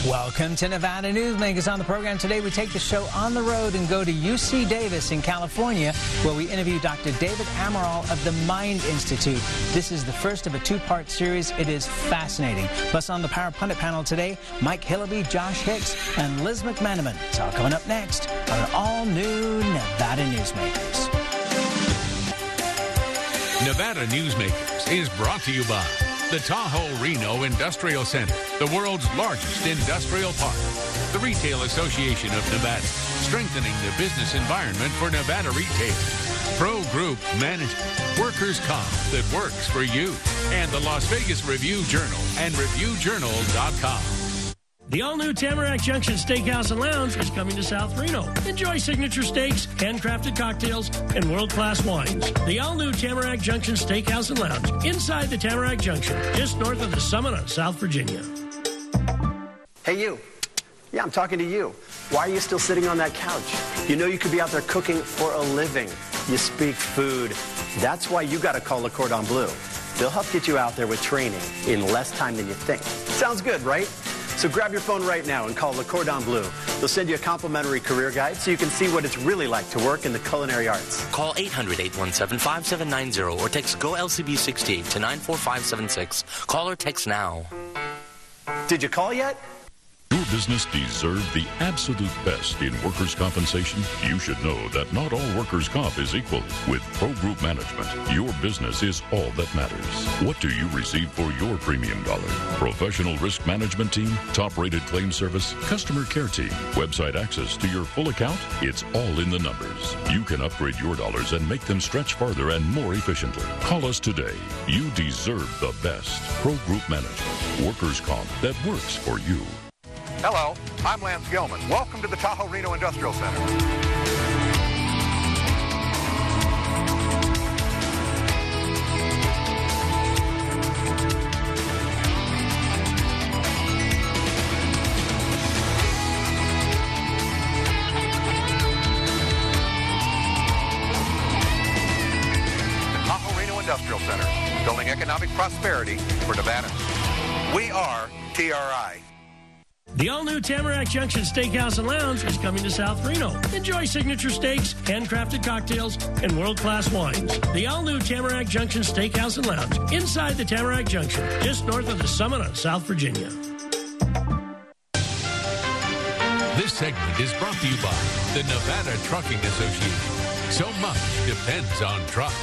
Welcome to Nevada Newsmakers. On the program today, we take the show on the road and go to UC Davis in California, where we interview Dr. David Amaral of the Mind Institute. This is the first of a two-part series. It is fascinating. Plus, on the Power Pundit panel today, Mike Hillaby, Josh Hicks, and Liz McManaman. It's all coming up next on an all-new Nevada Newsmakers. Nevada Newsmakers is brought to you by the Tahoe Reno Industrial Center, the world's largest industrial park. The Retail Association of Nevada, strengthening the business environment for Nevada retailers. Pro Group Management, workers' comp that works for you. And the Las Vegas Review-Journal and ReviewJournal.com. The all-new Tamarack Junction Steakhouse and Lounge is coming to South Reno. Enjoy signature steaks, handcrafted cocktails, and world-class wines. The all-new Tamarack Junction Steakhouse and Lounge, inside the Tamarack Junction, just north of the Summit on South Virginia. Hey, you. Yeah, I'm talking to you. Why are you still sitting on that couch? You know you could be out there cooking for a living. You speak food. That's why you got to call Le Cordon Bleu. They'll help get you out there with training in less time than you think. Sounds good, right? So grab your phone right now and call Le Cordon Bleu. They'll send you a complimentary career guide so you can see what it's really like to work in the culinary arts. Call 800-817-5790 or text GO-LCB68 to 94576. Call or text now. Did you call yet? Your business deserves the absolute best in workers' compensation. You should know that not all workers' comp is equal. With Pro Group Management, your business is all that matters. What do you receive for your premium dollar? Professional risk management team, top-rated claim service, customer care team, website access to your full account? It's all in the numbers. You can upgrade your dollars and make them stretch farther and more efficiently. Call us today. You deserve the best. Pro Group Management, workers' comp that works for you. Hello, I'm Lance Gilman. Welcome to the Tahoe Reno Industrial Center. The Tahoe Reno Industrial Center, building economic prosperity for Nevada. We are TRI. The all-new Tamarack Junction Steakhouse and Lounge is coming to South Reno. Enjoy signature steaks, handcrafted cocktails, and world-class wines. The all-new Tamarack Junction Steakhouse and Lounge, inside the Tamarack Junction, just north of the Summit on South Virginia. This segment is brought to you by the Nevada Trucking Association. So much depends on trucks.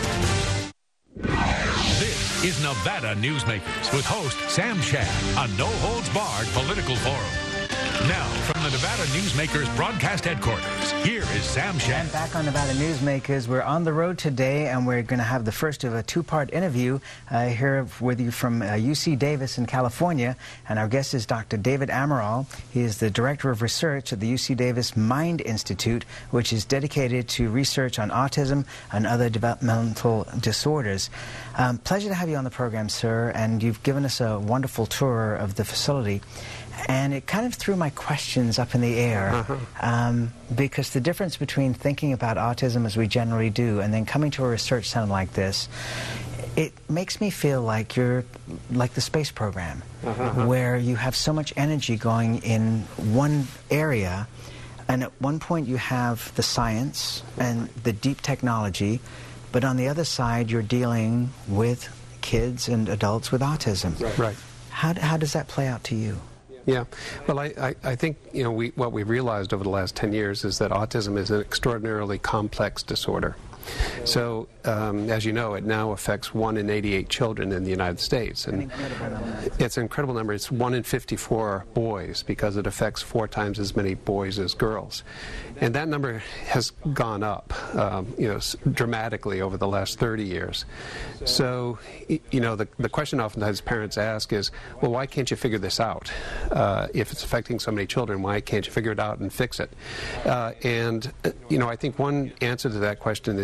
This is Nevada Newsmakers with host Sam Shad, a no-holds-barred political forum. Now, from the Nevada Newsmakers broadcast headquarters, here is Sam Shad. And back on Nevada Newsmakers, we're on the road today, and we're going to have the first of a two-part interview here with you from UC Davis in California. And our guest is Dr. David Amaral. He is the Director of Research at the UC Davis Mind Institute, which is dedicated to research on autism and other developmental disorders. Pleasure to have you on the program, sir, and you've given us a wonderful tour of the facility. And it kind of threw my questions up in the air because the difference between thinking about autism as we generally do and then coming to a research center like this, it makes me feel like you're like the space program, where you have so much energy going in one area, and at one point you have the science and the deep technology, but on the other side you're dealing with kids and adults with autism. Right. How does that play out to you? Yeah, well, I think, you know, what we've realized over the last 10 years is that autism is an extraordinarily complex disorder. So, as you know, it now affects 1 in 88 children in the United States. And it's an incredible number. It's 1 in 54 boys, because it affects 4 times as many boys as girls. And that number has gone up, dramatically over the last 30 years. So, you know, the question oftentimes parents ask is, well, why can't you figure this out? If it's affecting so many children, why can't you figure it out and fix it? I think one answer to that question is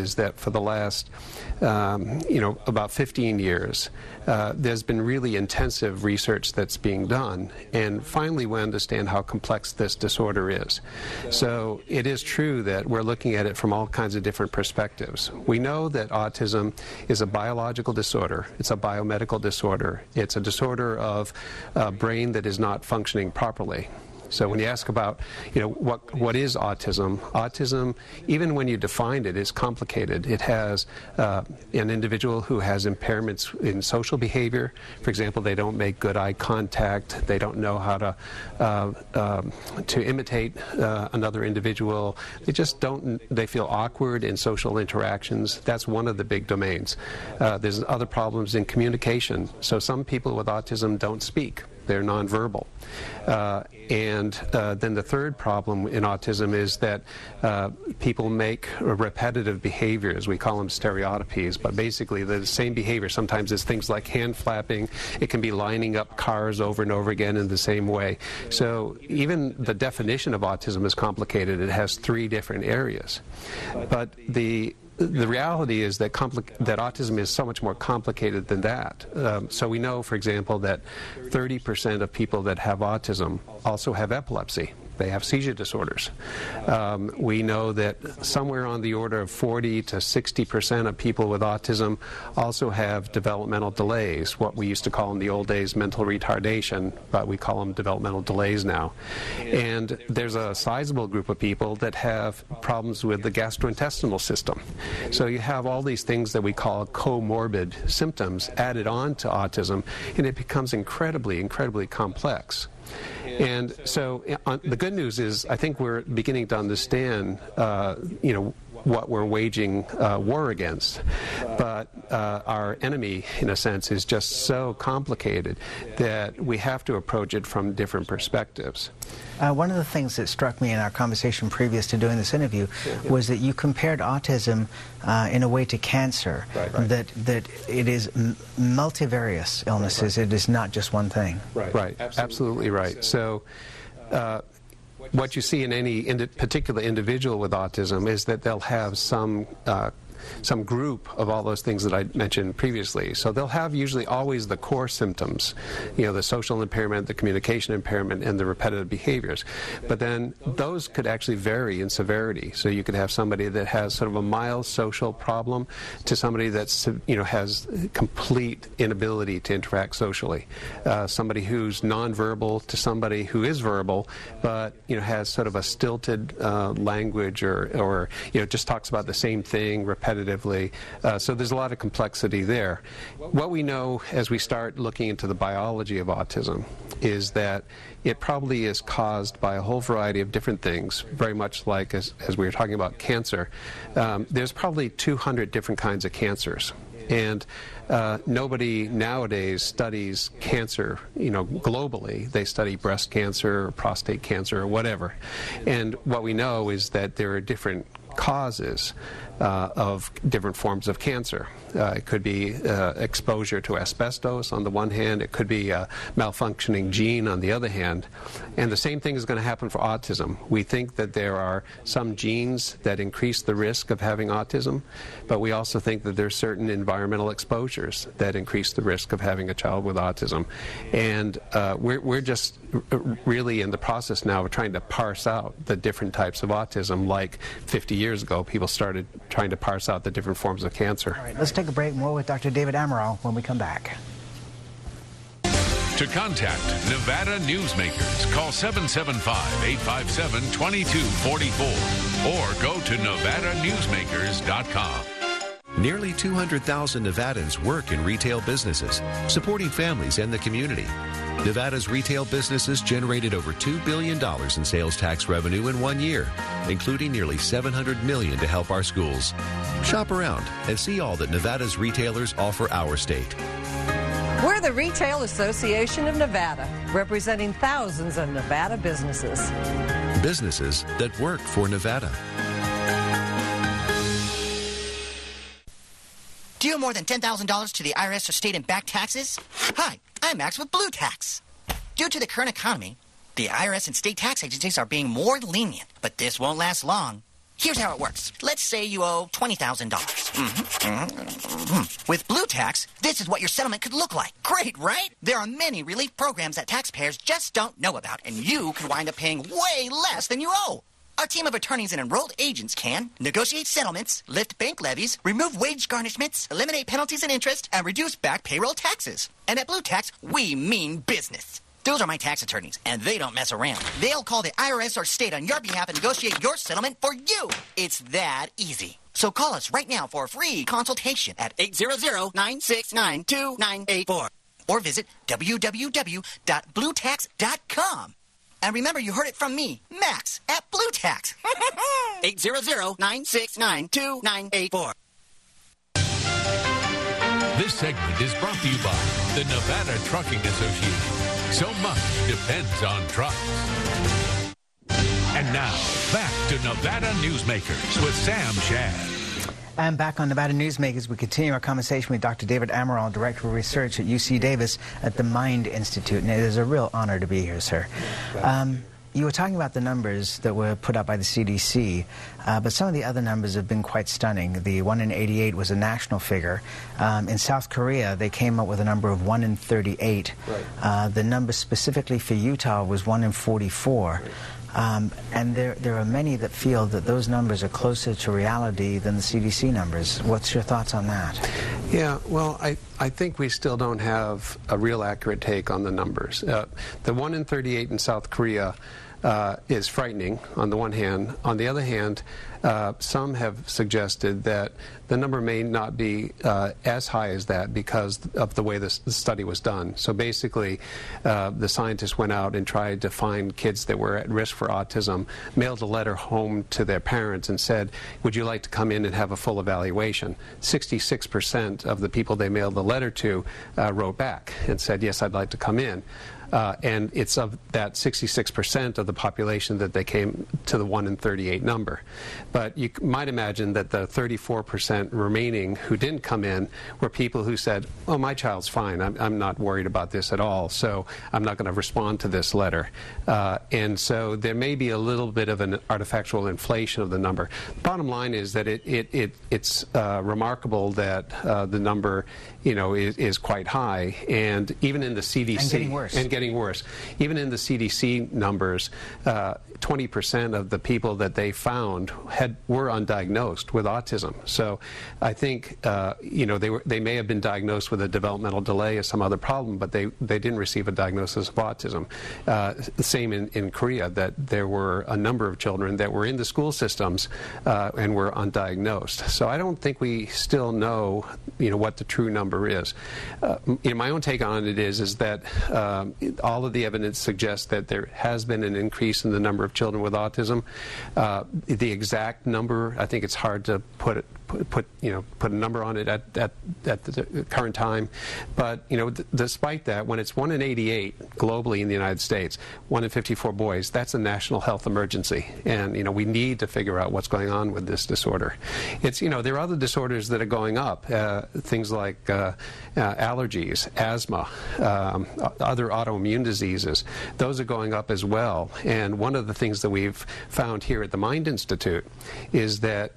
is that for the last, about 15 years, there's been really intensive research that's being done, and finally we understand how complex this disorder is. So it is true that we're looking at it from all kinds of different perspectives. We know that autism is a biological disorder. It's a biomedical disorder. It's a disorder of a brain that is not functioning properly. So when you ask about, what is autism? Autism, even when you define it, is complicated. It has an individual who has impairments in social behavior. For example, they don't make good eye contact. They don't know how to imitate another individual. They just don't. They feel awkward in social interactions. That's one of the big domains. There's other problems in communication. So some people with autism don't speak. They're nonverbal. And then the third problem in autism is that people make repetitive behaviors. We call them stereotypies, but basically the same behavior. Sometimes it's things like hand flapping. It can be lining up cars over and over again in the same way. So even the definition of autism is complicated. It has 3 different areas. But the reality is that autism is so much more complicated than that. So we know, for example, that 30% of people that have autism also have epilepsy. They have seizure disorders. We know that somewhere on the order of 40 to 60% of people with autism also have developmental delays, what we used to call in the old days mental retardation, but we call them developmental delays now. And there's a sizable group of people that have problems with the gastrointestinal system. So you have all these things that we call comorbid symptoms added on to autism, and it becomes incredibly, incredibly complex. And so the good news is I think we're beginning to understand, what we're waging war against. But our enemy, in a sense, is just so complicated that we have to approach it from different perspectives. One of the things that struck me in our conversation previous to doing this interview was that you compared autism in a way to cancer, that it is multivarious illnesses. It is not just one thing. Right. Absolutely right. So what you see in any particular individual with autism is that they'll have some group of all those things that I mentioned previously. So they'll have usually always the core symptoms, the social impairment, the communication impairment, and the repetitive behaviors. But then those could actually vary in severity. So you could have somebody that has sort of a mild social problem to somebody that's, has complete inability to interact socially. Somebody who's nonverbal to somebody who is verbal, but, has sort of a stilted language or just talks about the same thing repetitively. So there's a lot of complexity there. What we know as we start looking into the biology of autism is that it probably is caused by a whole variety of different things, very much like as we were talking about cancer. There's probably 200 different kinds of cancers. And nobody nowadays studies cancer, globally. They study breast cancer or prostate cancer or whatever. And what we know is that there are different causes of different forms of cancer. It could be exposure to asbestos on the one hand. It could be a malfunctioning gene on the other hand. And the same thing is going to happen for autism. We think that there are some genes that increase the risk of having autism, but we also think that there are certain environmental exposures that increase the risk of having a child with autism. And we're just really in the process now of trying to parse out the different types of autism. Like 50 years ago, people started trying to parse out the different forms of cancer. All right, let's take a break. More with Dr. David Amaral when we come back. To contact Nevada Newsmakers, call 775-857-2244 or go to NevadaNewsmakers.com. Nearly 200,000 Nevadans work in retail businesses, supporting families and the community. Nevada's retail businesses generated over $2 billion in sales tax revenue in 1 year, including nearly $700 million to help our schools. Shop around and see all that Nevada's retailers offer our state. We're the Retail Association of Nevada, representing thousands of Nevada businesses. Businesses that work for Nevada. Do you owe more than $10,000 to the IRS or state and back taxes? Hi, I'm Max with Blue Tax. Due to the current economy, the IRS and state tax agencies are being more lenient, but this won't last long. Here's how it works. Let's say you owe $20,000. With Blue Tax, this is what your settlement could look like. Great, right? There are many relief programs that taxpayers just don't know about, and you could wind up paying way less than you owe. Our team of attorneys and enrolled agents can negotiate settlements, lift bank levies, remove wage garnishments, eliminate penalties and interest, and reduce back payroll taxes. And at Blue Tax, we mean business. Those are my tax attorneys, and they don't mess around. They'll call the IRS or state on your behalf and negotiate your settlement for you. It's that easy. So call us right now for a free consultation at 800-969-2984 or visit www.bluetax.com. And remember, you heard it from me, Max, at Blue Tax. 800-969-2984. This segment is brought to you by the Nevada Trucking Association. So much depends on trucks. And now, back to Nevada Newsmakers with Sam Shad. And back on Nevada Newsmakers, we continue our conversation with Dr. David Amaral, Director of Research at UC Davis at the Mind Institute. And it is a real honor to be here, sir. You were talking about the numbers that were put out by the CDC, but some of the other numbers have been quite stunning. The 1 in 88 was a national figure. In South Korea, they came up with a number of 1 in 38. Right. The number specifically for Utah was 1 in 44. Right. And there are many that feel that those numbers are closer to reality than the CDC numbers. What's your thoughts on that? Yeah, well, I think we still don't have a real accurate take on the numbers. The 1 in 38 in South Korea is frightening on the one hand. On the other hand, some have suggested that the number may not be as high as that because of the way the study was done. So basically, the scientists went out and tried to find kids that were at risk for autism, mailed a letter home to their parents and said, would you like to come in and have a full evaluation? 66% of the people they mailed the letter to wrote back and said, yes, I'd like to come in. And it's of that 66% of the population that they came to the 1 in 38 number. But you might imagine that the 34% remaining who didn't come in were people who said, oh, my child's fine. I'm not worried about this at all, so I'm not going to respond to this letter. And so there may be a little bit of an artifactual inflation of the number. Bottom line is that it's remarkable that the number, is quite high. And even in the CDC... And getting worse. Getting worse. Even in the CDC numbers, 20% of the people that they found were undiagnosed with autism. So I think they may have been diagnosed with a developmental delay or some other problem, but they didn't receive a diagnosis of autism. The same in Korea, that there were a number of children that were in the school systems and were undiagnosed. So I don't think we still know what the true number is. My own take on it is that all of the evidence suggests that there has been an increase in the number of children with autism. The exact number, I think it's hard to put a number on it at the current time. But despite that, when it's 1 in 88 globally in the United States, 1 in 54 boys, that's a national health emergency, and we need to figure out what's going on with this disorder. It's there are other disorders that are going up, things like allergies, asthma, other autoimmune diseases. Those are going up as well. And one of the things that we've found here at the Mind Institute is that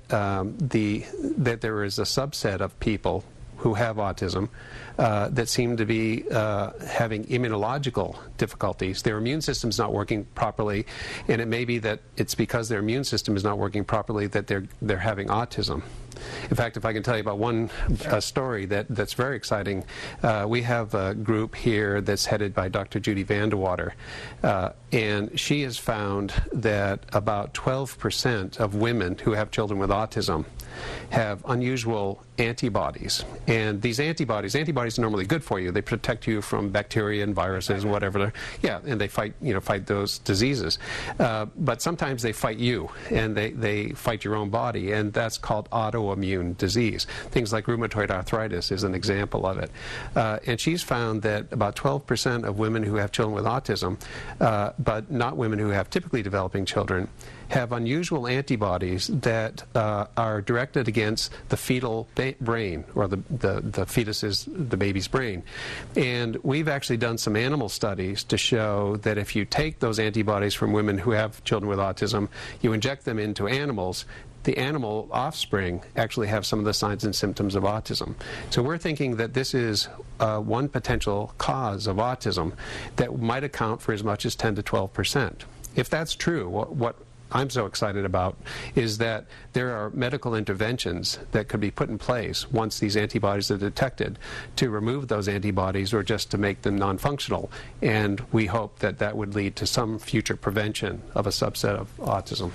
that there is a subset of people who have autism that seem to be having immunological difficulties. Their immune system's not working properly, and it may be that it's because their immune system is not working properly that they're having autism. In fact, if I can tell you about one story that's very exciting, we have a group here that's headed by Dr. Judy Vandewater, and she has found that about 12% of women who have children with autism have unusual antibodies. And these antibodies are normally good for you. They protect you from bacteria and viruses and whatever. Yeah, and they fight those diseases. But sometimes they fight you, and they fight your own body, and that's called autoimmune disease. Things like rheumatoid arthritis is an example of it. And she's found that about 12% of women who have children with autism, but not women who have typically developing children, have unusual antibodies that are directed against the fetal brain, or the fetus's, the baby's brain. And we've actually done some animal studies to show that if you take those antibodies from women who have children with autism, you inject them into animals, the animal offspring actually have some of the signs and symptoms of autism. So we're thinking that this is one potential cause of autism that might account for as much as 10 to 12%. If that's true, what I'm so excited about is that there are medical interventions that could be put in place once these antibodies are detected to remove those antibodies or just to make them non-functional. And we hope that that would lead to some future prevention of a subset of autism.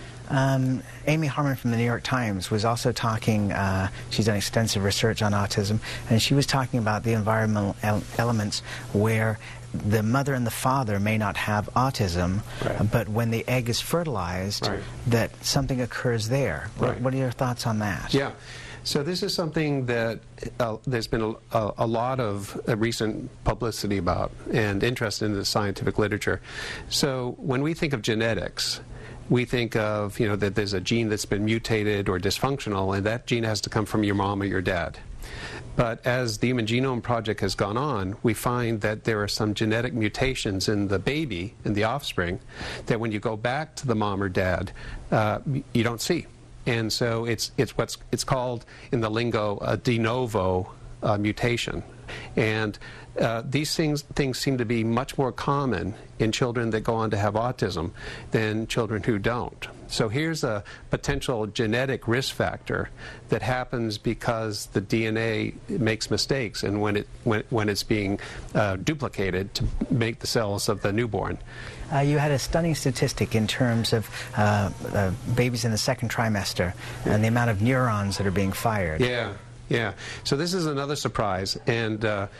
Amy Harmon from the New York Times was also talking, she's done extensive research on autism, and she was talking about the environmental elements where the mother and the father may not have autism, but when the egg is fertilized, that something occurs there. What are your thoughts on that? Yeah. So this is something that there's been a lot of recent publicity about and interest in the scientific literature. So when we think of genetics, we think of, that there's a gene that's been mutated or dysfunctional, and that gene has to come from your mom or your dad. But as the Human Genome Project has gone on, we find that there are some genetic mutations in the baby, in the offspring, that when you go back to the mom or dad, you don't see. And so it's called, in the lingo, a de novo mutation. And these things seem to be much more common in children that go on to have autism than children who don't. So here's a potential genetic risk factor that happens because the DNA makes mistakes, and when it's being duplicated to make the cells of the newborn. You had a stunning statistic in terms of babies in the second trimester and the amount of neurons that are being fired. Yeah. So this is another surprise, and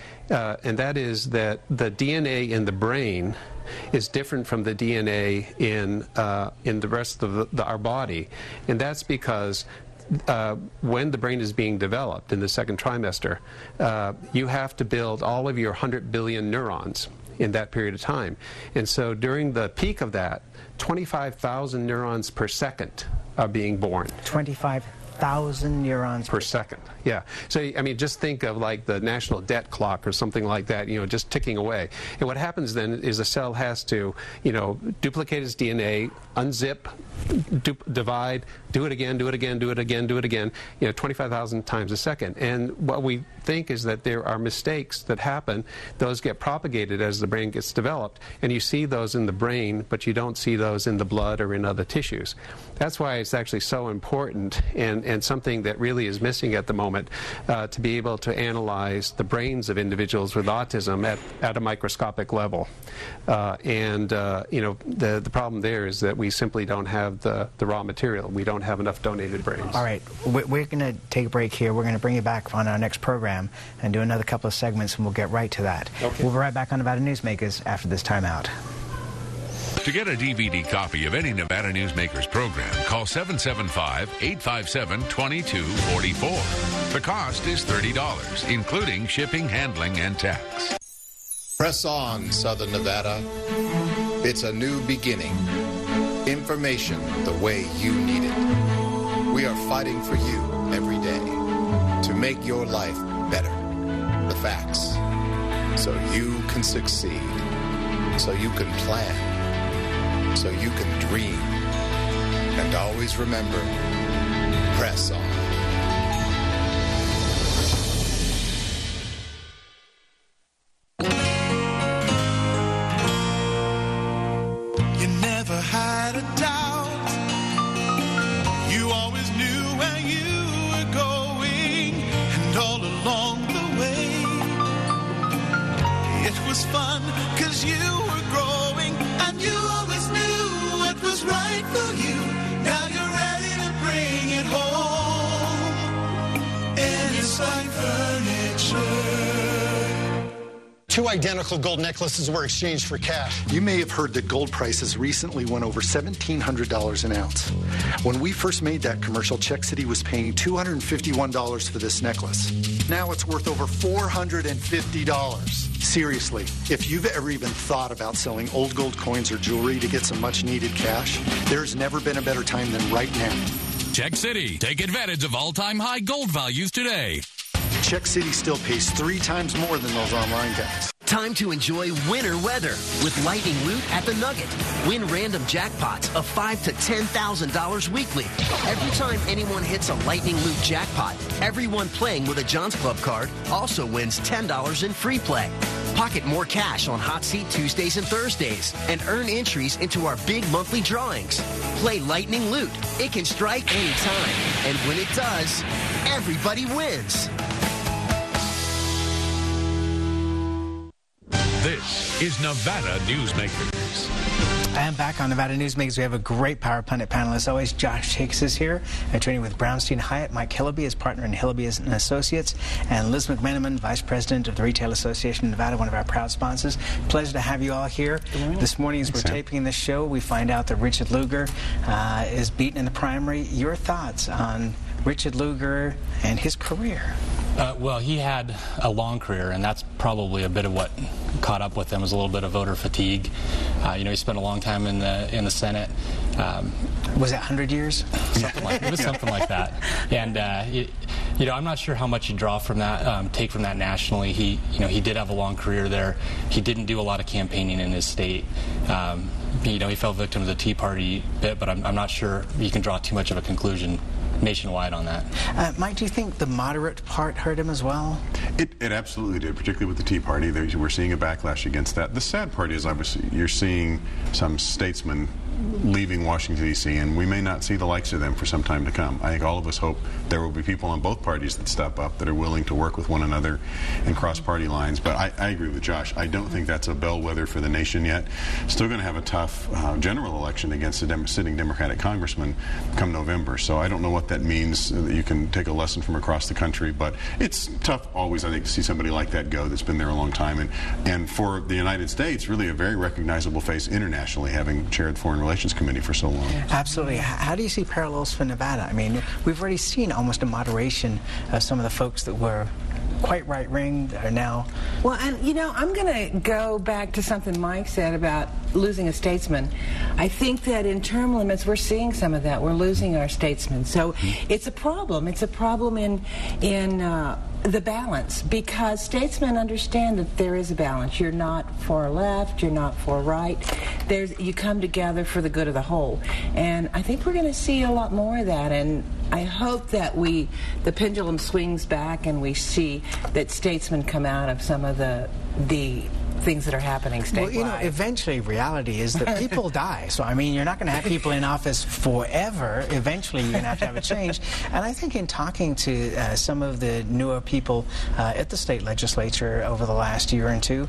that is that the DNA in the brain is different from the DNA in the rest of our body, and that's because when the brain is being developed in the second trimester, you have to build all of your 100 billion neurons in that period of time. And so during the peak of that, 25,000 neurons per second are being born. 25,000 neurons per second. Yeah. So, I mean, just think of like the national debt clock or something like that, just ticking away. And what happens then is a cell has to, duplicate its DNA, unzip, divide, do it again, 25,000 times a second. And what we think is that there are mistakes that happen. Those get propagated as the brain gets developed, and you see those in the brain, but you don't see those in the blood or in other tissues. That's why it's actually so important and something that really is missing at the moment, to be able to analyze the brains of individuals with autism at a microscopic level. The problem there is that we simply don't have the raw material. We don't have enough donated brains. All right. We're going to take a break here. We're going to bring you back on our next program and do another couple of segments, and we'll get right to that. Okay. We'll be right back on Nevada Newsmakers after this timeout. To get a DVD copy of any Nevada Newsmakers program, call 775-857-2244. The cost is $30, including shipping, handling, and tax. Press on, Southern Nevada. It's a new beginning. Information the way you need it. We are fighting for you every day to make your life better. The facts. So you can succeed. So you can plan. So you can dream. And always remember, press on. You never had a doubt. You always knew where you were going. And all along the way, it was fun because you were growing. And you always knew what was right for you. Now you're ready to bring it home. And it's like furniture. Two identical gold necklaces were exchanged for cash. You may have heard that gold prices recently went over $1,700 an ounce. When we first made that commercial, Czech City was paying $251 for this necklace. Now it's worth over $450. Seriously, if you've ever even thought about selling old gold coins or jewelry to get some much-needed cash, there's never been a better time than right now. Czech City. Take advantage of all-time high gold values today. Czech City still pays 3 times more than those online guys. Time to enjoy winter weather with Lightning Loot at the Nugget. Win random jackpots of $5,000 to $10,000 weekly. Every time anyone hits a Lightning Loot jackpot, everyone playing with a John's Club card also wins $10 in free play. Pocket more cash on Hot Seat Tuesdays and Thursdays and earn entries into our big monthly drawings. Play Lightning Loot. It can strike anytime. And when it does, everybody wins. This is Nevada Newsmakers. And back on Nevada Newsmakers, we have a great Power Pundit panel. As always, Josh Hicks is here, training with Brownstein Hyatt. Mike Hillaby is partner in Hillaby & Associates. And Liz McMenamin, Vice President of the Retail Association of Nevada, one of our proud sponsors. Pleasure to have you all here. This morning, as we're taping this show, we find out that Richard Lugar is beaten in the primary. Your thoughts on Richard Lugar and his career? Well, he had a long career, and that's probably a bit of what caught up with him, was a little bit of voter fatigue. He spent a long time in the Senate. Was it 100 years? Something like, it was something like that. And I'm not sure how much you draw from that, take from that nationally. He did have a long career there. He didn't do a lot of campaigning in his state. He fell victim to the Tea Party bit, but I'm not sure you can draw too much of a conclusion nationwide on that. Mike, do you think the moderate part hurt him as well? It absolutely did, particularly with the Tea Party. We're seeing a backlash against that. The sad part is, obviously, you're seeing some statesmen leaving Washington, D.C., and we may not see the likes of them for some time to come. I think all of us hope there will be people on both parties that step up, that are willing to work with one another and cross party lines. But I agree with Josh. I don't think that's a bellwether for the nation yet. Still going to have a tough general election against a sitting Democratic congressman come November. So I don't know what that means, that you can take a lesson from across the country. But it's tough always, I think, to see somebody like that go that's been there a long time. And for the United States, really a very recognizable face internationally, having chaired Foreign Relations Committee for so long. Absolutely. How do you see parallels for Nevada? I mean, we've already seen almost a moderation of some of the folks that were quite right-wing are now... Well, and I'm going to go back to something Mike said about losing a statesman. I think that in term limits, we're seeing some of that. We're losing our statesmen. So it's a problem. It's a problem in the balance, because statesmen understand that there is a balance. You're not far left, you're not far right. You come together for the good of the whole. And I think we're going to see a lot more of that. And I hope that the pendulum swings back and we see that statesmen come out of some of the things that are happening statewide. Well, eventually reality is that people die. So, I mean, you're not going to have people in office forever. Eventually, you're going to have a change. And I think in talking to some of the newer people at the state legislature over the last year or two,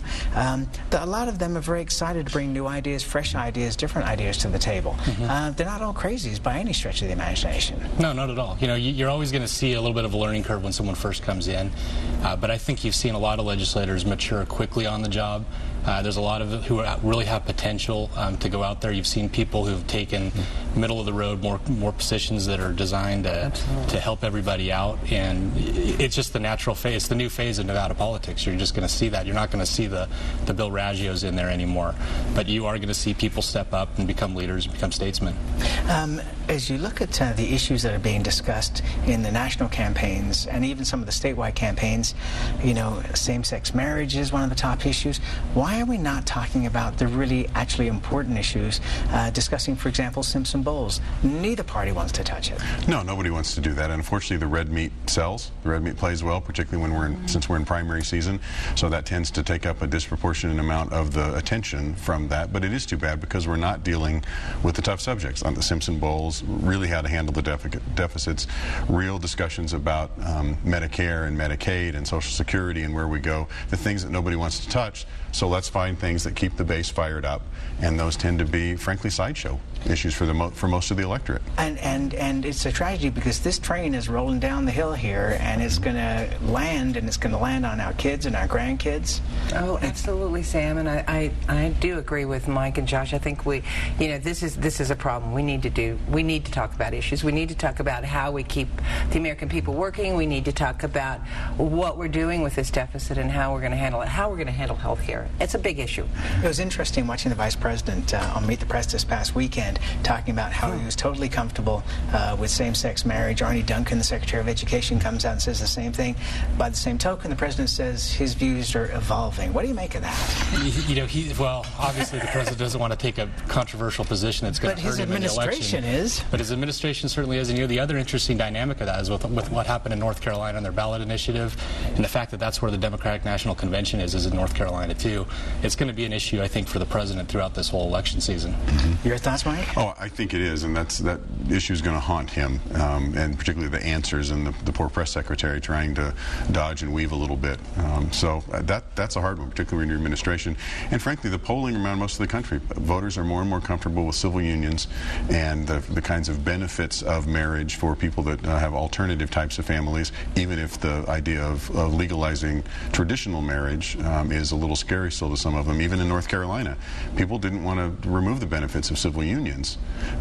a lot of them are very excited to bring new ideas, fresh ideas, different ideas to the table. They're not all crazies by any stretch of the imagination. No, not at all. You're always going to see a little bit of a learning curve when someone first comes in. But I think you've seen a lot of legislators mature quickly on the job. There's a lot of who really have potential to go out there. You've seen people who've taken middle of the road, more positions that are designed to help everybody out, and it's just the natural phase. It's the new phase of Nevada politics. You're just going to see that. You're not going to see the Bill Raggios in there anymore, but you are going to see people step up and become leaders and become statesmen. As you look at the issues that are being discussed in the national campaigns and even some of the statewide campaigns, same-sex marriage is one of the top issues. Why are we not talking about the really actually important issues, discussing, for example, Simpson Bowls? Neither party wants to touch it. No, nobody wants to do that. Unfortunately, the red meat sells. The red meat plays well, particularly when since we're in primary season. So that tends to take up a disproportionate amount of the attention from that. But it is too bad because we're not dealing with the tough subjects. On the Simpson Bowls, really how to handle the deficits, real discussions about Medicare and Medicaid and Social Security and where we go, the things that nobody wants to touch. So let's find things that keep the base fired up, and those tend to be, frankly, sideshow issues for most of the electorate. And it's a tragedy because this train is rolling down the hill here, and it's going to land, on our kids and our grandkids. Oh, absolutely, Sam, and I do agree with Mike and Josh. I think this is a problem. We need to talk about issues. We need to talk about how we keep the American people working. We need to talk about what we're doing with this deficit and how we're going to handle it, how we're going to handle health care. It's a big issue. It was interesting watching the Vice President on Meet the Press this past weekend talking about about how he was totally comfortable with same-sex marriage. Arne Duncan, the Secretary of Education, comes out and says the same thing. By the same token, the president says his views are evolving. What do you make of that? You know, well, obviously the president doesn't want to take a controversial position that's going to hurt him in the election. But his administration is. But his administration certainly is. And, you know, the other interesting dynamic of that is with what happened in North Carolina on their ballot initiative, and the fact that that's where the Democratic National Convention is in North Carolina, too. It's going to be an issue, I think, for the president throughout this whole election season. Mm-hmm. Your thoughts, Mike? Oh, I think it is, and that issue is going to haunt him, and particularly the answers and the poor press secretary trying to dodge and weave a little bit. So that's a hard one, particularly in your administration. And frankly, the polling around most of the country, voters are more and more comfortable with civil unions and the kinds of benefits of marriage for people that have alternative types of families, even if the idea of legalizing traditional marriage is a little scary still to some of them. Even in North Carolina, people didn't want to remove the benefits of civil unions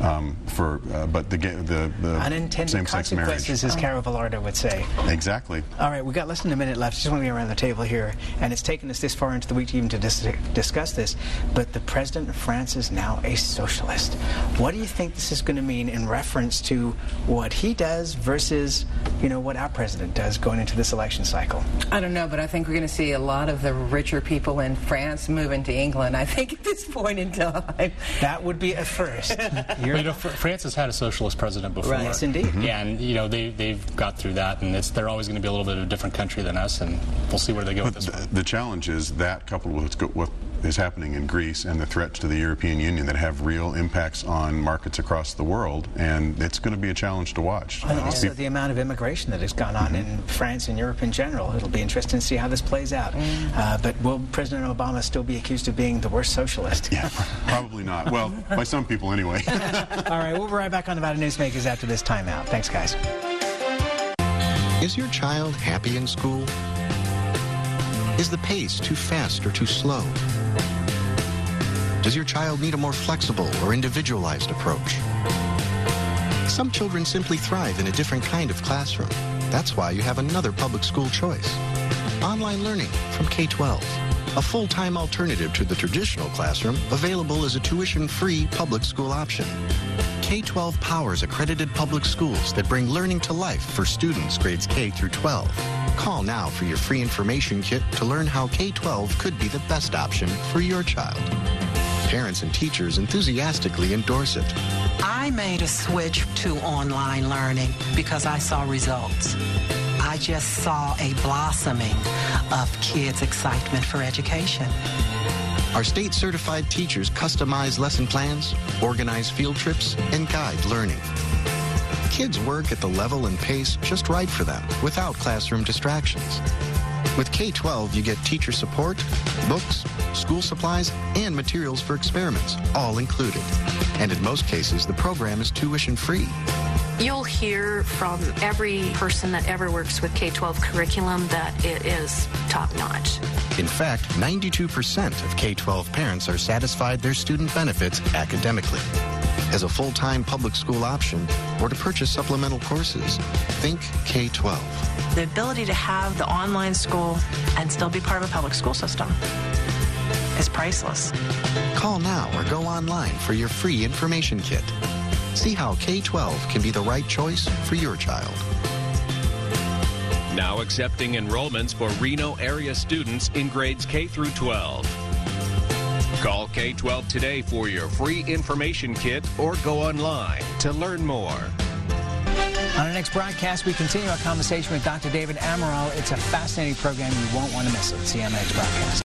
but the unintended consequences, as Carol Villardo would say. Exactly. All right, we've got less than a minute left. Just want to get around the table here, and it's taken us this far into the week even to discuss this, but the president of France is now a socialist. What do you think this is going to mean in reference to what he does versus, you know, what our president does going into this election cycle? I don't know, but I think we're going to see a lot of the richer people in France move into England, I think, at this point in time. That would be a first. You know, France has had a socialist president before. Right. Yes, indeed. Mm-hmm. Yeah, and, you know, they've got through that, and they're always going to be a little bit of a different country than us, and we'll see where they go with this one. The challenge is that, coupled with what is happening in Greece and the threats to the European Union that have real impacts on markets across the world, and it's going to be a challenge to watch. And also the amount of immigration that has gone on in France and Europe in general. It'll be interesting to see how this plays out. But will President Obama still be accused of being the worst socialist? Yeah, probably not. Well, by some people anyway. All right, we'll be right back on Nevada Newsmakers after this timeout. Thanks, guys. Is your child happy in school? Is the pace too fast or too slow? Does your child need a more flexible or individualized approach? Some children simply thrive in a different kind of classroom. That's why you have another public school choice. Online learning from K-12, a full-time alternative to the traditional classroom, available as a tuition-free public school option. K-12 powers accredited public schools that bring learning to life for students grades K through 12. Call now for your free information kit to learn how K-12 could be the best option for your child. Parents and teachers enthusiastically endorse it. I made a switch to online learning because I saw results. I just saw a blossoming of kids' excitement for education. Our state-certified teachers customize lesson plans, organize field trips, and guide learning. Kids work at the level and pace just right for them, without classroom distractions. With K-12, you get teacher support, books, school supplies, and materials for experiments, all included. And in most cases, the program is tuition-free. You'll hear from every person that ever works with K-12 curriculum that it is top-notch. In fact, 92% of K-12 parents are satisfied their student benefits academically. As a full-time public school option or to purchase supplemental courses, think K-12. The ability to have the online school and still be part of a public school system is priceless. Call now or go online for your free information kit. See how K-12 can be the right choice for your child. Now accepting enrollments for Reno area students in grades K through 12. Call K-12 today for your free information kit or go online to learn more. On our next broadcast, we continue our conversation with Dr. David Amaral. It's a fascinating program. You won't want to miss it. See you on the next broadcast.